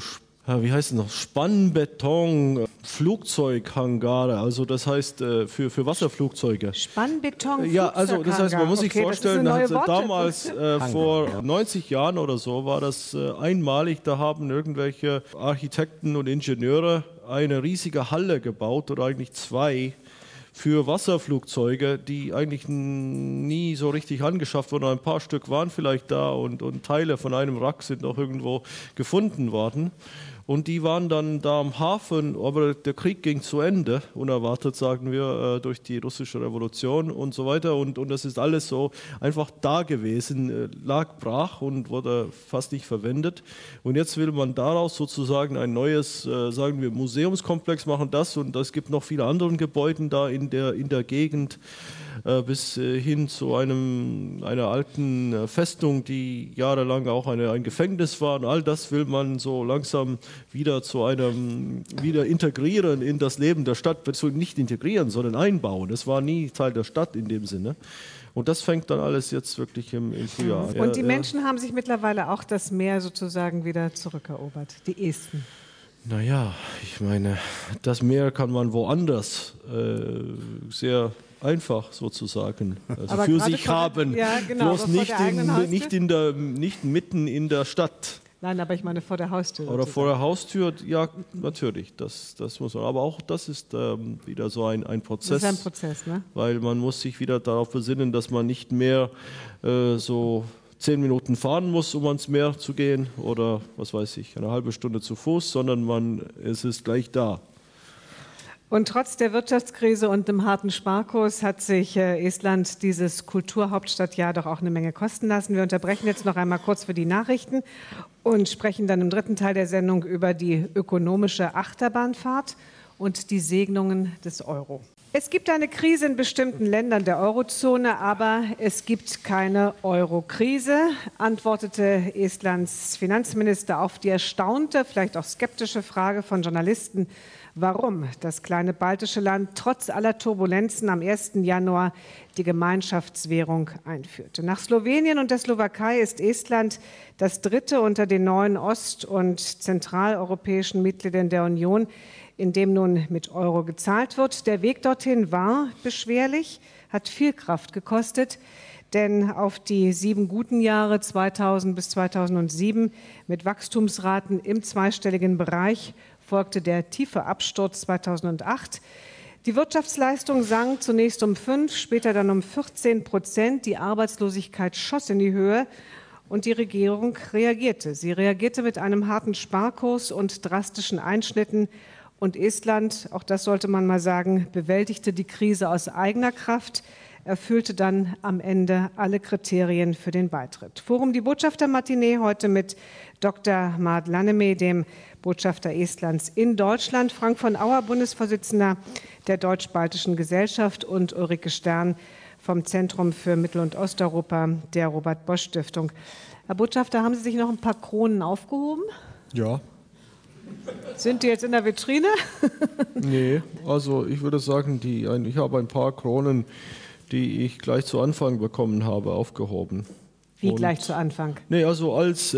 Spannbeton, Flugzeughangare, also das heißt für Wasserflugzeuge. Spannbeton, ja, also das heißt, man muss sich vorstellen, damals vor 90 Jahren oder so war das einmalig, da haben irgendwelche Architekten und Ingenieure eine riesige Halle gebaut oder eigentlich 2 für Wasserflugzeuge, die eigentlich nie so richtig angeschafft wurden. Ein paar Stück waren vielleicht da und Teile von einem Wrack sind noch irgendwo gefunden worden. Und die waren dann da am Hafen, aber der Krieg ging zu Ende, unerwartet, sagen wir, durch die russische Revolution und so weiter. Und das ist alles so einfach da gewesen, lag brach und wurde fast nicht verwendet. Und jetzt will man daraus sozusagen ein neues, sagen wir, Museumskomplex machen, und es gibt noch viele andere Gebäude da in der Gegend, bis hin zu einer alten Festung, die jahrelang auch ein Gefängnis war. Und all das will man so langsam wieder wieder integrieren in das Leben der Stadt. Nicht integrieren, sondern einbauen. Es war nie Teil der Stadt in dem Sinne. Und das fängt dann alles jetzt wirklich im Frühjahr an. Und die Menschen haben sich mittlerweile auch das Meer sozusagen wieder zurückerobert, die Esten. Naja, ich meine, das Meer kann man woanders sehr einfach sozusagen für sich haben, bloß nicht mitten in der Stadt. Nein, aber ich meine vor der Haustür. Oder vor der Haustür, ja, natürlich, das muss man. Aber auch das ist wieder so ein Prozess. Das ist ein Prozess, ne? Weil man muss sich wieder darauf besinnen, dass man nicht mehr so 10 Minuten fahren muss, um ans Meer zu gehen oder, was weiß ich, eine halbe Stunde zu Fuß, sondern es ist gleich da. Und trotz der Wirtschaftskrise und dem harten Sparkurs hat sich Estland dieses Kulturhauptstadtjahr doch auch eine Menge kosten lassen. Wir unterbrechen jetzt noch einmal kurz für die Nachrichten und sprechen dann im dritten Teil der Sendung über die ökonomische Achterbahnfahrt und die Segnungen des Euro. Es gibt eine Krise in bestimmten Ländern der Eurozone, aber es gibt keine Euro-Krise, antwortete Estlands Finanzminister auf die erstaunte, vielleicht auch skeptische Frage von Journalisten, warum das kleine baltische Land trotz aller Turbulenzen am 1. Januar die Gemeinschaftswährung einführte. Nach Slowenien und der Slowakei ist Estland das dritte unter den neuen ost- und zentraleuropäischen Mitgliedern der Union, in dem nun mit Euro gezahlt wird. Der Weg dorthin war beschwerlich, hat viel Kraft gekostet, denn auf die 7 guten Jahre 2000 bis 2007 mit Wachstumsraten im zweistelligen Bereich folgte der tiefe Absturz 2008. Die Wirtschaftsleistung sank zunächst um 5, später dann um 14%. Die Arbeitslosigkeit schoss in die Höhe und die Regierung reagierte. Sie reagierte mit einem harten Sparkurs und drastischen Einschnitten. Und Estland, auch das sollte man mal sagen, bewältigte die Krise aus eigener Kraft, erfüllte dann am Ende alle Kriterien für den Beitritt. Forum Die Botschafter-Matinee heute mit Dr. Mart Lanneme, dem Botschafter Estlands in Deutschland, Frank von Auer, Bundesvorsitzender der Deutsch-Baltischen Gesellschaft und Ulrike Stern vom Zentrum für Mittel- und Osteuropa der Robert-Bosch-Stiftung. Herr Botschafter, haben Sie sich noch ein paar Kronen aufgehoben? Ja. Sind die jetzt in der Vitrine? Nee, also ich würde sagen, ich habe ein paar Kronen, die ich gleich zu Anfang bekommen habe, aufgehoben. Wie gleich zu Anfang? Nee, also als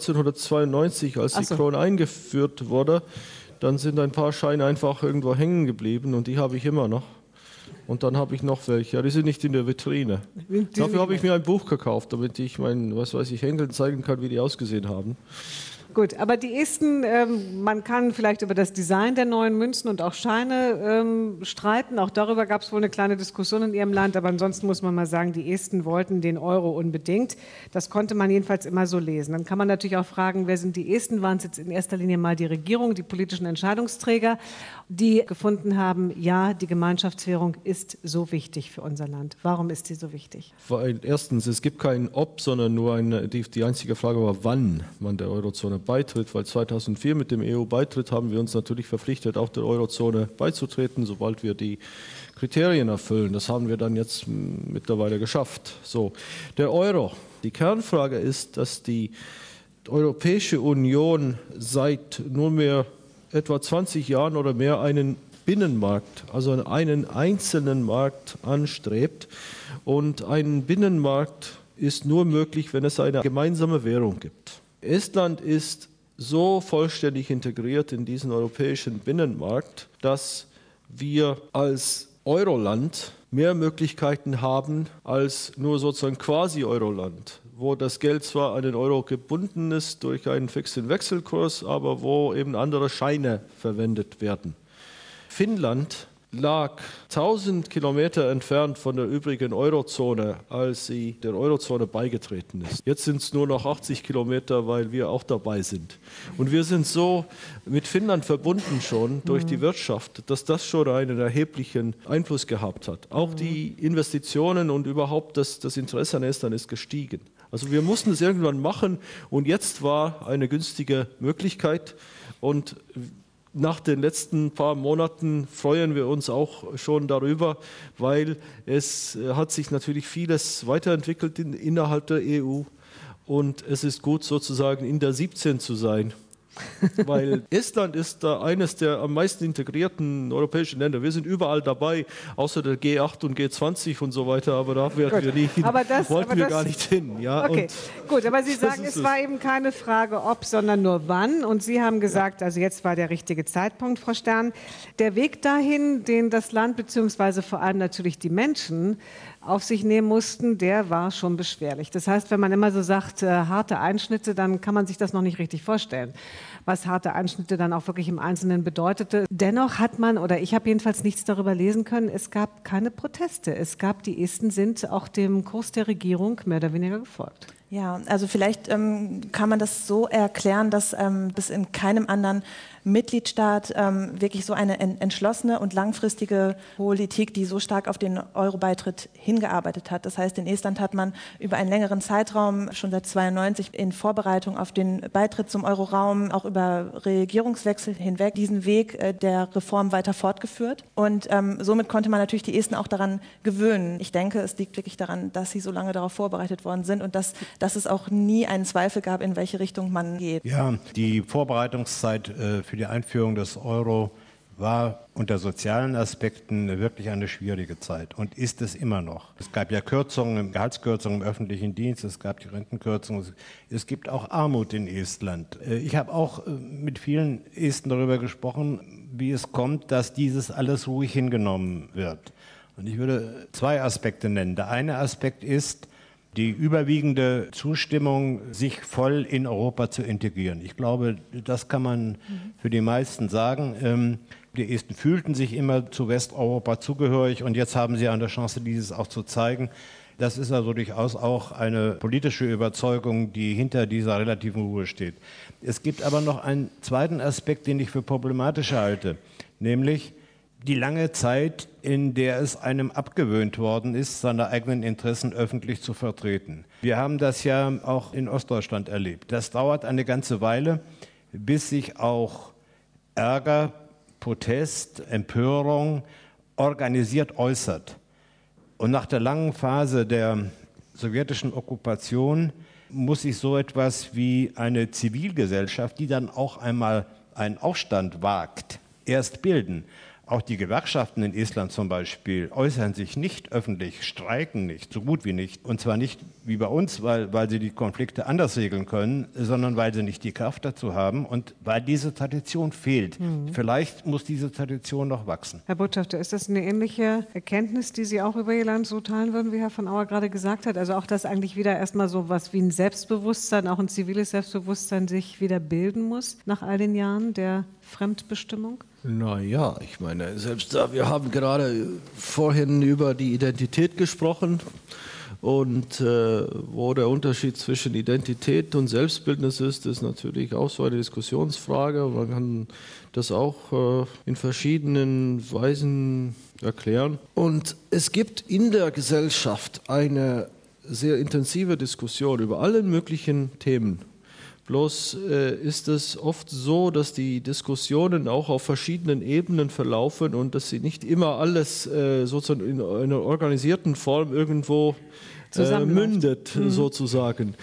1992, als die Krone eingeführt wurde, dann sind ein paar Scheine einfach irgendwo hängen geblieben und die habe ich immer noch. Und dann habe ich noch welche. Ja, die sind nicht in der Vitrine. Dafür habe ich mir ein Buch gekauft, damit ich meinen, Henkeln zeigen kann, wie die ausgesehen haben. Gut, aber die Esten, man kann vielleicht über das Design der neuen Münzen und auch Scheine streiten. Auch darüber gab es wohl eine kleine Diskussion in ihrem Land. Aber ansonsten muss man mal sagen, die Esten wollten den Euro unbedingt. Das konnte man jedenfalls immer so lesen. Dann kann man natürlich auch fragen, wer sind die Esten? Waren es jetzt in erster Linie mal die Regierung, die politischen Entscheidungsträger, die gefunden haben, ja, die Gemeinschaftswährung ist so wichtig für unser Land. Warum ist sie so wichtig? Weil erstens, es gibt kein Ob, sondern nur die einzige Frage war, wann man der Eurozone beitritt. Weil 2004 mit dem EU-Beitritt haben wir uns natürlich verpflichtet, auch der Eurozone beizutreten, sobald wir die Kriterien erfüllen. Das haben wir dann jetzt mittlerweile geschafft. So, der Euro. Die Kernfrage ist, dass die Europäische Union seit nunmehr etwa 20 Jahren oder mehr einen Binnenmarkt, also einen einzelnen Markt anstrebt. Und ein Binnenmarkt ist nur möglich, wenn es eine gemeinsame Währung gibt. Estland ist so vollständig integriert in diesen europäischen Binnenmarkt, dass wir als Euroland mehr Möglichkeiten haben als nur sozusagen Quasi-Euroland, wo das Geld zwar an den Euro gebunden ist durch einen fixen Wechselkurs, aber wo eben andere Scheine verwendet werden. Finnland lag 1000 Kilometer entfernt von der übrigen Eurozone, als sie der Eurozone beigetreten ist. Jetzt sind es nur noch 80 Kilometer, weil wir auch dabei sind. Und wir sind so mit Finnland verbunden schon durch die Wirtschaft, dass das schon einen erheblichen Einfluss gehabt hat. Auch die Investitionen und überhaupt das Interesse an Estland ist gestiegen. Also wir mussten es irgendwann machen und jetzt war eine günstige Möglichkeit und nach den letzten paar Monaten freuen wir uns auch schon darüber, weil es hat sich natürlich vieles weiterentwickelt innerhalb der EU und es ist gut sozusagen in der 17 zu sein. Weil Estland ist da eines der am meisten integrierten europäischen Länder. Wir sind überall dabei, außer der G8 und G20 und so weiter, aber da wollten wir gar nicht hin. Ja, okay, gut, aber Sie sagen, es war eben keine Frage ob, sondern nur wann. Und Sie haben gesagt, also jetzt war der richtige Zeitpunkt, Frau Stern. Der Weg dahin, den das Land bzw. vor allem natürlich die Menschen auf sich nehmen mussten, der war schon beschwerlich. Das heißt, wenn man immer so sagt, harte Einschnitte, dann kann man sich das noch nicht richtig vorstellen, was harte Einschnitte dann auch wirklich im Einzelnen bedeutete. Dennoch hat man, oder ich habe jedenfalls nichts darüber lesen können, es gab keine Proteste. Die Esten sind auch dem Kurs der Regierung mehr oder weniger gefolgt. Ja, also vielleicht kann man das so erklären, dass es in keinem anderen Mitgliedstaat wirklich so eine entschlossene und langfristige Politik, die so stark auf den Euro-Beitritt hingearbeitet hat. Das heißt, in Estland hat man über einen längeren Zeitraum, schon seit 1992, in Vorbereitung auf den Beitritt zum Euro-Raum, auch über Regierungswechsel hinweg, diesen Weg der Reform weiter fortgeführt. Und somit konnte man natürlich die Esten auch daran gewöhnen. Ich denke, es liegt wirklich daran, dass sie so lange darauf vorbereitet worden sind und dass es auch nie einen Zweifel gab, in welche Richtung man geht. Ja, die Vorbereitungszeit für die Einführung des Euro war unter sozialen Aspekten wirklich eine schwierige Zeit und ist es immer noch. Es gab ja Gehaltskürzungen im öffentlichen Dienst, es gab die Rentenkürzungen, es gibt auch Armut in Estland. Ich habe auch mit vielen Esten darüber gesprochen, wie es kommt, dass dieses alles ruhig hingenommen wird. Und ich würde zwei Aspekte nennen. Der eine Aspekt ist die überwiegende Zustimmung, sich voll in Europa zu integrieren. Ich glaube, das kann man für die meisten sagen. Die Esten fühlten sich immer zu Westeuropa zugehörig und jetzt haben sie eine Chance, dieses auch zu zeigen. Das ist also durchaus auch eine politische Überzeugung, die hinter dieser relativen Ruhe steht. Es gibt aber noch einen zweiten Aspekt, den ich für problematisch halte, nämlich die lange Zeit, in der es einem abgewöhnt worden ist, seine eigenen Interessen öffentlich zu vertreten. Wir haben das ja auch in Ostdeutschland erlebt. Das dauert eine ganze Weile, bis sich auch Ärger, Protest, Empörung organisiert äußert. Und nach der langen Phase der sowjetischen Okkupation muss sich so etwas wie eine Zivilgesellschaft, die dann auch einmal einen Aufstand wagt, erst bilden. Auch die Gewerkschaften in Estland zum Beispiel äußern sich nicht öffentlich, streiken nicht, so gut wie nicht. Und zwar nicht wie bei uns, weil sie die Konflikte anders regeln können, sondern weil sie nicht die Kraft dazu haben und weil diese Tradition fehlt. Vielleicht muss diese Tradition noch wachsen. Herr Botschafter, ist das eine ähnliche Erkenntnis, die Sie auch über Ihr Land so teilen würden, wie Herr von Auer gerade gesagt hat? Also auch, dass eigentlich wieder erstmal so was wie ein Selbstbewusstsein, auch ein ziviles Selbstbewusstsein sich wieder bilden muss nach all den Jahren der Fremdbestimmung? Naja, ich meine, selbst da, wir haben gerade vorhin über die Identität gesprochen und wo der Unterschied zwischen Identität und Selbstbildnis ist natürlich auch so eine Diskussionsfrage. Man kann das auch in verschiedenen Weisen erklären. Und es gibt in der Gesellschaft eine sehr intensive Diskussion über alle möglichen Themen. Bloß ist es oft so, dass die Diskussionen auch auf verschiedenen Ebenen verlaufen und dass sie nicht immer alles sozusagen in einer organisierten Form irgendwo mündet, sozusagen.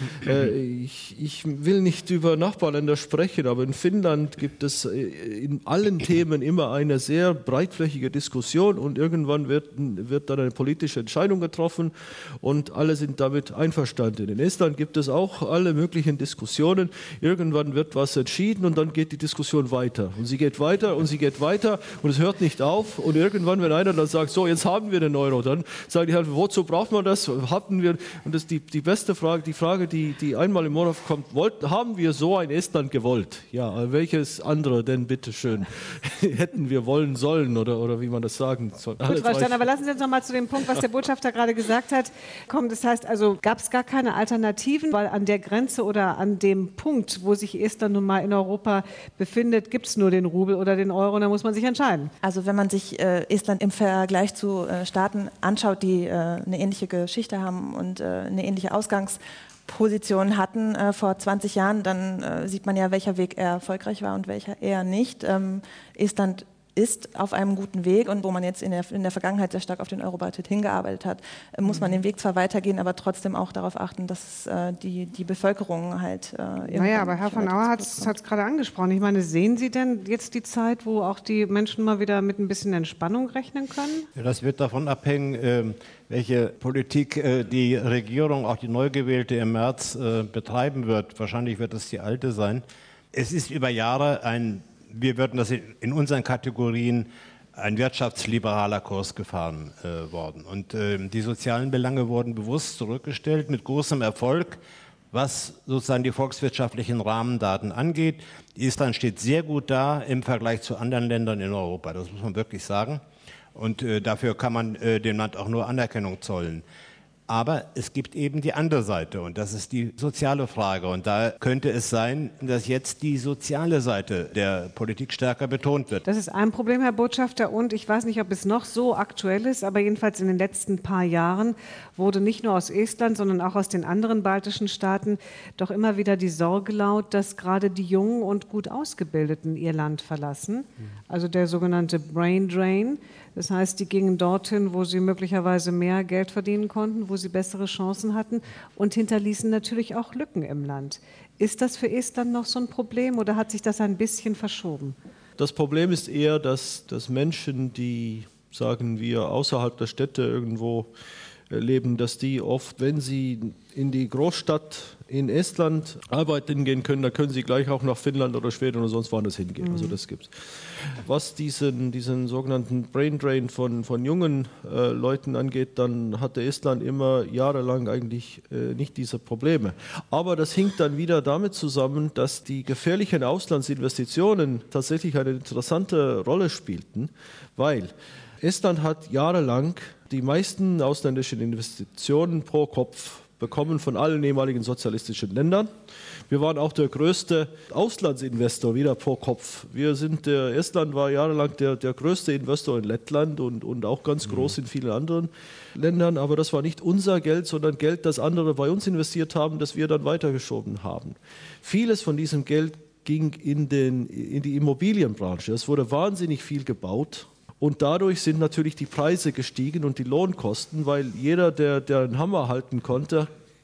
Ich will nicht über Nachbarländer sprechen, aber in Finnland gibt es in allen Themen immer eine sehr breitflächige Diskussion und irgendwann wird dann eine politische Entscheidung getroffen und alle sind damit einverstanden. In Estland gibt es auch alle möglichen Diskussionen. Irgendwann wird was entschieden und dann geht die Diskussion weiter. Und sie geht weiter und sie geht weiter und es hört nicht auf. Und irgendwann, wenn einer dann sagt, so, jetzt haben wir den Euro, dann sagen die halt, wozu braucht man das? Hatten wir, und das ist die beste Frage, die Frage, die einmal im Monat kommt, haben wir so ein Estland gewollt? Ja, welches andere denn bitteschön hätten wir wollen sollen oder wie man das sagen soll? Gut, verstanden, aber lassen Sie uns noch mal zu dem Punkt, was der Botschafter gerade gesagt hat, kommen. Das heißt also, gab es gar keine Alternativen, weil an der Grenze oder an dem Punkt, wo sich Estland nun mal in Europa befindet, gibt es nur den Rubel oder den Euro und da muss man sich entscheiden. Also wenn man sich Estland im Vergleich zu Staaten anschaut, die eine ähnliche Geschichte haben und eine ähnliche Ausgangsposition hatten vor 20 Jahren, dann sieht man ja, welcher Weg eher erfolgreich war und welcher eher nicht. Estland ist auf einem guten Weg und wo man jetzt in der Vergangenheit sehr stark auf den Euro-Beitritt hingearbeitet hat, muss man den Weg zwar weitergehen, aber trotzdem auch darauf achten, dass die Bevölkerung halt Naja, aber Herr von Auer hat es gerade angesprochen. Ich meine, sehen Sie denn jetzt die Zeit, wo auch die Menschen mal wieder mit ein bisschen Entspannung rechnen können? Ja, das wird davon abhängen, welche Politik die Regierung, auch die neu gewählte im März, betreiben wird. Wahrscheinlich wird es die alte sein. Es ist über Jahre wir würden das in unseren Kategorien ein wirtschaftsliberaler Kurs gefahren worden. Und die sozialen Belange wurden bewusst zurückgestellt mit großem Erfolg, was sozusagen die volkswirtschaftlichen Rahmendaten angeht. Estland steht sehr gut da im Vergleich zu anderen Ländern in Europa, das muss man wirklich sagen. Und dafür kann man dem Land auch nur Anerkennung zollen. Aber es gibt eben die andere Seite und das ist die soziale Frage. Und da könnte es sein, dass jetzt die soziale Seite der Politik stärker betont wird. Das ist ein Problem, Herr Botschafter. Und ich weiß nicht, ob es noch so aktuell ist, aber jedenfalls in den letzten paar Jahren wurde nicht nur aus Estland, sondern auch aus den anderen baltischen Staaten doch immer wieder die Sorge laut, dass gerade die Jungen und gut Ausgebildeten ihr Land verlassen. Also der sogenannte Brain Drain. Das heißt, die gingen dorthin, wo sie möglicherweise mehr Geld verdienen konnten, wo sie bessere Chancen hatten und hinterließen natürlich auch Lücken im Land. Ist das für Estland noch so ein Problem oder hat sich das ein bisschen verschoben? Das Problem ist eher, dass Menschen, die, sagen wir, außerhalb der Städte irgendwo leben, dass die oft, wenn sie in die Großstadt in Estland arbeiten gehen können, dann können sie gleich auch nach Finnland oder Schweden oder sonst woanders hingehen. Also das gibt's. Was diesen sogenannten Brain Drain von jungen Leuten angeht, dann hatte Estland immer jahrelang eigentlich nicht diese Probleme. Aber das hängt dann wieder damit zusammen, dass die gefährlichen Auslandsinvestitionen tatsächlich eine interessante Rolle spielten, weil Estland hat jahrelang die meisten ausländischen Investitionen pro Kopf bekommen von allen ehemaligen sozialistischen Ländern. Wir waren auch der größte Auslandsinvestor wieder pro Kopf. Estland war jahrelang der größte Investor in Lettland und auch ganz groß in vielen anderen Ländern. Aber das war nicht unser Geld, sondern Geld, das andere bei uns investiert haben, das wir dann weitergeschoben haben. Vieles von diesem Geld ging in die Immobilienbranche. Es wurde wahnsinnig viel gebaut. Und dadurch sind natürlich die Preise gestiegen und die Lohnkosten, weil jeder, der einen Hammer halten konnte,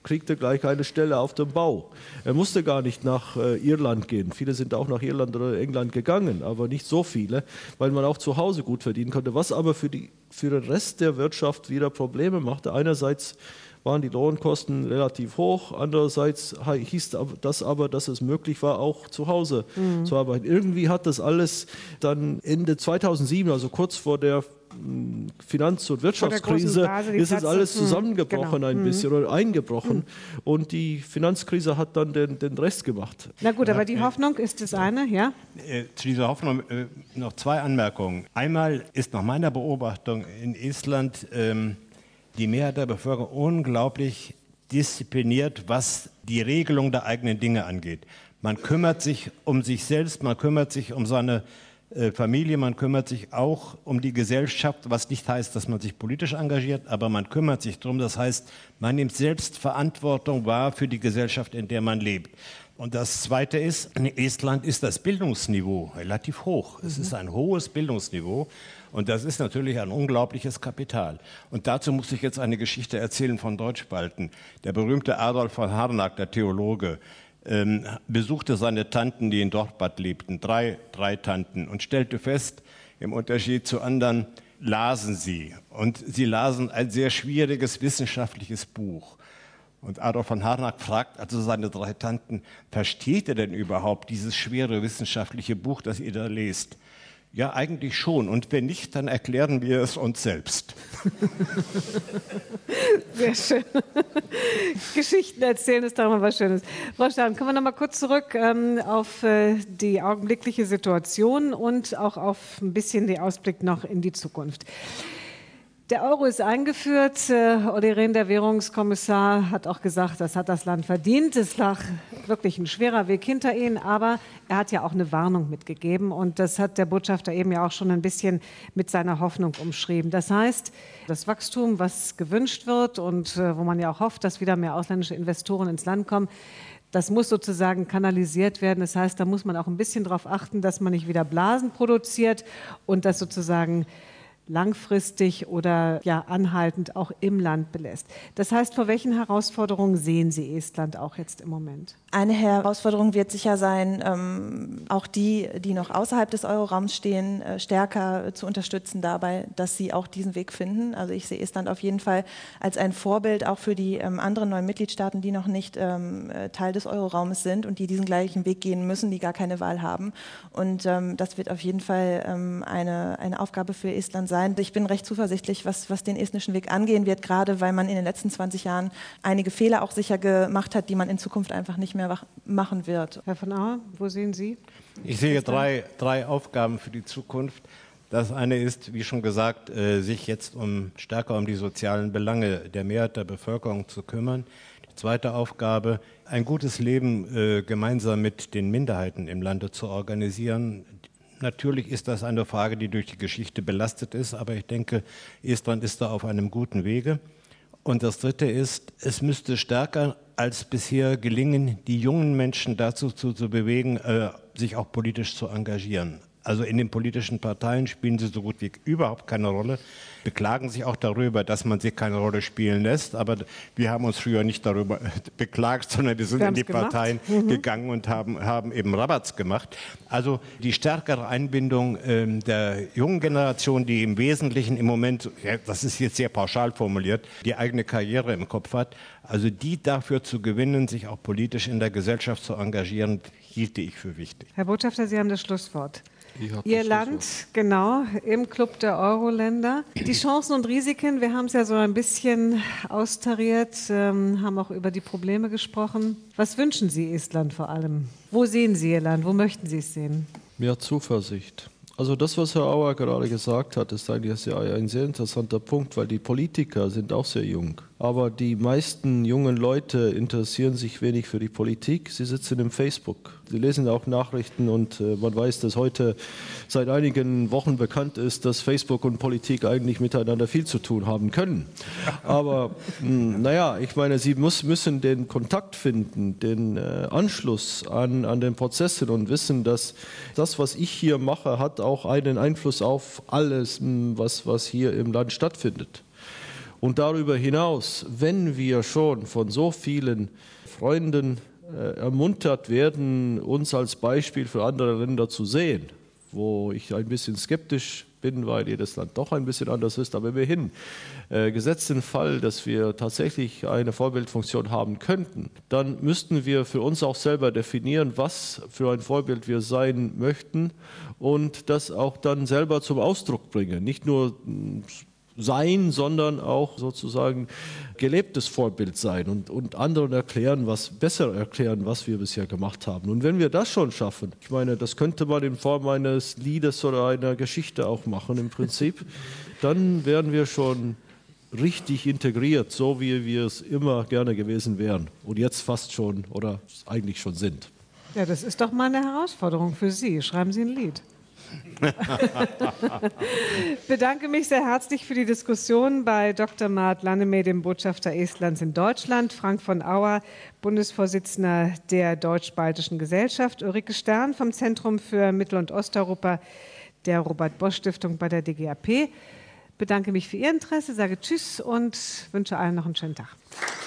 kriegt er gleich eine Stelle auf dem Bau. Er musste gar nicht nach Irland gehen. Viele sind auch nach Irland oder England gegangen, aber nicht so viele, weil man auch zu Hause gut verdienen konnte. Was aber für den Rest der Wirtschaft wieder Probleme machte. Einerseits waren die Lohnkosten relativ hoch, andererseits hieß das aber, dass es möglich war, auch zu Hause zu arbeiten. Irgendwie hat das alles dann Ende 2007, also kurz vor der Finanz- und Wirtschaftskrise, ist es alles zusammengebrochen ein bisschen oder eingebrochen und die Finanzkrise hat dann den Rest gemacht. Na gut, aber die Hoffnung ist das eine, ja? Zu dieser Hoffnung noch zwei Anmerkungen. Einmal ist nach meiner Beobachtung in Estland die Mehrheit der Bevölkerung unglaublich diszipliniert, was die Regelung der eigenen Dinge angeht. Man kümmert sich um sich selbst, man kümmert sich um seine Familie, man kümmert sich auch um die Gesellschaft, was nicht heißt, dass man sich politisch engagiert, aber man kümmert sich darum. Das heißt, man nimmt selbst Verantwortung wahr für die Gesellschaft, in der man lebt. Und das Zweite ist, in Estland ist das Bildungsniveau relativ hoch. Es ist ein hohes Bildungsniveau und das ist natürlich ein unglaubliches Kapital. Und dazu muss ich jetzt eine Geschichte erzählen von Deutschspalten. Der berühmte Adolf von Harnack, der Theologe, besuchte seine Tanten, die in Dorpat lebten, drei Tanten, und stellte fest, im Unterschied zu anderen lasen sie. Und sie lasen ein sehr schwieriges wissenschaftliches Buch. Und Adolf von Harnack fragt also seine drei Tanten, versteht ihr denn überhaupt dieses schwere wissenschaftliche Buch, das ihr da lest? Ja, eigentlich schon. Und wenn nicht, dann erklären wir es uns selbst. Sehr schön. Geschichten erzählen ist doch mal was Schönes. Frau Stahn, kommen wir noch mal kurz zurück auf die augenblickliche Situation und auch auf ein bisschen den Ausblick noch in die Zukunft. Der Euro ist eingeführt. Olli Rehn, der Währungskommissar, hat auch gesagt, das hat das Land verdient. Es lag wirklich ein schwerer Weg hinter ihnen, aber er hat ja auch eine Warnung mitgegeben und das hat der Botschafter eben ja auch schon ein bisschen mit seiner Hoffnung umschrieben. Das heißt, das Wachstum, was gewünscht wird und wo man ja auch hofft, dass wieder mehr ausländische Investoren ins Land kommen, das muss sozusagen kanalisiert werden. Das heißt, da muss man auch ein bisschen darauf achten, dass man nicht wieder Blasen produziert und das sozusagen langfristig oder ja anhaltend auch im Land belässt. Das heißt, vor welchen Herausforderungen sehen Sie Estland auch jetzt im Moment? Eine Herausforderung wird sicher sein, auch die noch außerhalb des Euroraums stehen, stärker zu unterstützen dabei, dass sie auch diesen Weg finden. Also ich sehe Estland auf jeden Fall als ein Vorbild auch für die anderen neuen Mitgliedstaaten, die noch nicht Teil des Euroraumes sind und die diesen gleichen Weg gehen müssen, die gar keine Wahl haben. Und das wird auf jeden Fall eine Aufgabe für Estland sein. Ich bin recht zuversichtlich, was den estnischen Weg angehen wird, gerade weil man in den letzten 20 Jahren einige Fehler auch sicher gemacht hat, die man in Zukunft einfach nicht mehr machen wird. Herr von Auer, wo sehen Sie? Ich sehe drei Aufgaben für die Zukunft. Das eine ist, wie schon gesagt, sich jetzt stärker um die sozialen Belange der Mehrheit der Bevölkerung zu kümmern. Die zweite Aufgabe, ein gutes Leben gemeinsam mit den Minderheiten im Lande zu organisieren. Natürlich ist das eine Frage, die durch die Geschichte belastet ist, aber ich denke, Estland ist da auf einem guten Wege. Und das Dritte ist, es müsste stärker als bisher gelingen, die jungen Menschen dazu zu bewegen, sich auch politisch zu engagieren. Also in den politischen Parteien spielen sie so gut wie überhaupt keine Rolle, beklagen sich auch darüber, dass man sie keine Rolle spielen lässt. Aber wir haben uns früher nicht darüber beklagt, sondern wir sind in die Parteien gegangen und haben eben Rabatz gemacht. Also die stärkere Einbindung der jungen Generation, die im Wesentlichen im Moment, ja, das ist jetzt sehr pauschal formuliert, die eigene Karriere im Kopf hat, also die dafür zu gewinnen, sich auch politisch in der Gesellschaft zu engagieren, hielte ich für wichtig. Herr Botschafter, Sie haben das Schlusswort. Ihr Land, genau, im Club der Euro-Länder. Die Chancen und Risiken, wir haben es ja so ein bisschen austariert, haben auch über die Probleme gesprochen. Was wünschen Sie Estland vor allem? Wo sehen Sie Ihr Land? Wo möchten Sie es sehen? Mehr Zuversicht. Also das, was Herr Auer gerade gesagt hat, ist eigentlich ein sehr interessanter Punkt, weil die Politiker sind auch sehr jung. Aber die meisten jungen Leute interessieren sich wenig für die Politik. Sie sitzen im Facebook. Sie lesen auch Nachrichten und man weiß, dass heute seit einigen Wochen bekannt ist, dass Facebook und Politik eigentlich miteinander viel zu tun haben können. Aber naja, ich meine, sie müssen den Kontakt finden, den Anschluss an den Prozessen und wissen, dass das, was ich hier mache, hat auch einen Einfluss auf alles, was hier im Land stattfindet. Und darüber hinaus, wenn wir schon von so vielen Freunden ermuntert werden, uns als Beispiel für andere Länder zu sehen, wo ich ein bisschen skeptisch bin, weil jedes Land doch ein bisschen anders ist, aber immerhin, gesetzt den Fall, dass wir tatsächlich eine Vorbildfunktion haben könnten, dann müssten wir für uns auch selber definieren, was für ein Vorbild wir sein möchten und das auch dann selber zum Ausdruck bringen. Nicht nur sein, sondern auch sozusagen gelebtes Vorbild sein und anderen besser erklären, was wir bisher gemacht haben. Und wenn wir das schon schaffen, ich meine, das könnte man in Form eines Liedes oder einer Geschichte auch machen im Prinzip, dann wären wir schon richtig integriert, so wie wir es immer gerne gewesen wären und jetzt fast schon oder eigentlich schon sind. Ja, das ist doch mal eine Herausforderung für Sie. Schreiben Sie ein Lied. Ich bedanke mich sehr herzlich für die Diskussion bei Dr. Mart Lannemae, dem Botschafter Estlands in Deutschland, Frank von Auer, Bundesvorsitzender der Deutsch-Baltischen Gesellschaft, Ulrike Stern vom Zentrum für Mittel- und Osteuropa der Robert-Bosch-Stiftung bei der DGAP. Ich bedanke mich für Ihr Interesse, sage Tschüss und wünsche allen noch einen schönen Tag.